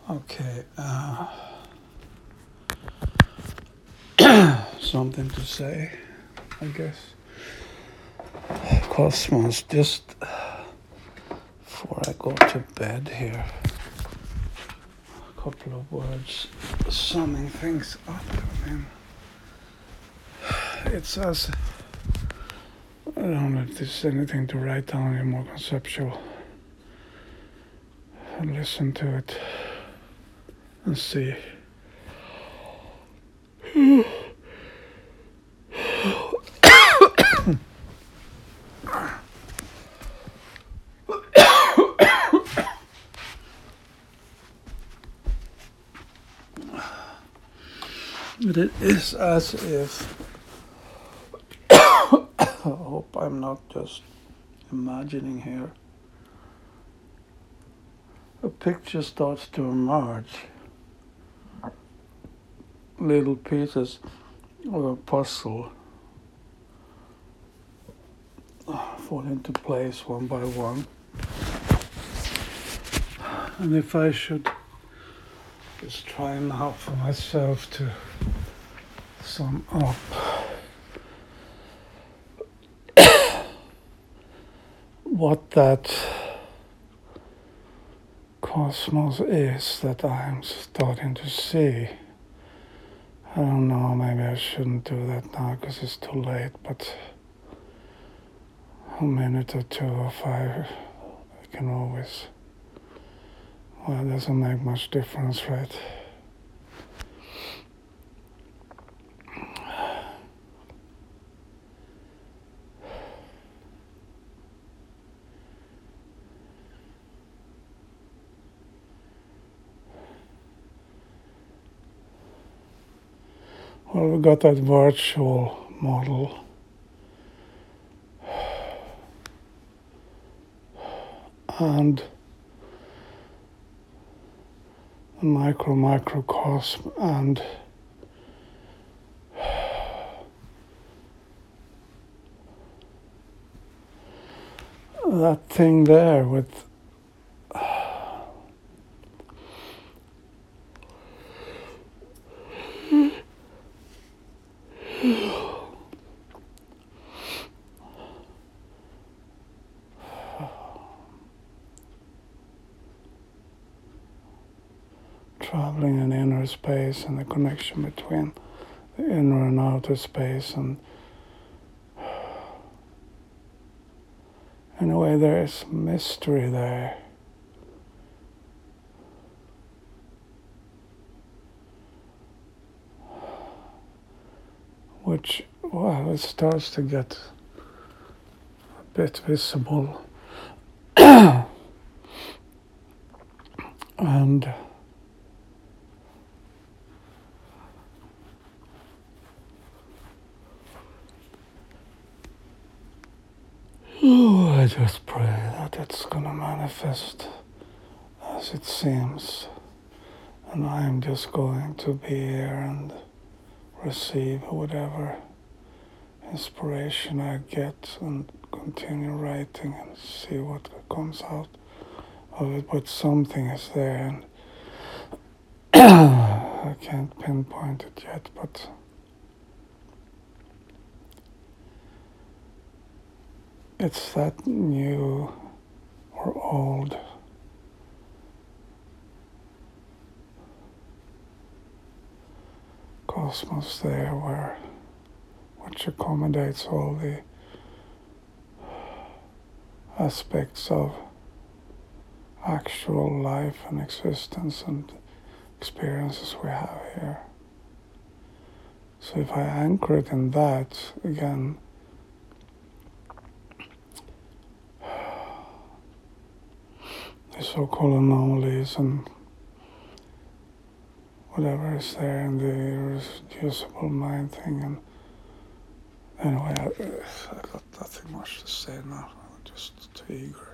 Okay, something to say, I guess. Cosmos, just before I go to bed here, a couple of words summing things up. I mean, it's as I don't know if there's anything to write down here more conceptual. And listen to it and see. But it is as if I hope I'm not just imagining here. A picture starts to emerge. Little pieces of a puzzle fall into place one by one. And if I should just try now for myself to sum up what that cosmos is that I'm starting to see. I don't know, maybe I shouldn't do that now because it's too late, but a minute or two or five, I can always, well, it doesn't make much difference, right? Well, we got that virtual model. And the microcosm and that thing there with traveling in inner space and the connection between the inner and outer space, and in a way there is mystery there. Which, well, it starts to get a bit visible. And I just pray that it's gonna manifest as it seems, and I'm just going to be here and receive whatever inspiration I get and continue writing and see what comes out of it. But something is there, and I can't pinpoint it yet, but it's that new or old cosmos there which accommodates all the aspects of actual life and existence and experiences we have here. So if I anchor it in that, again, the so-called anomalies and whatever is there in the irreducible mind thing, and anyway, I got nothing much to say now. I'm just too eager.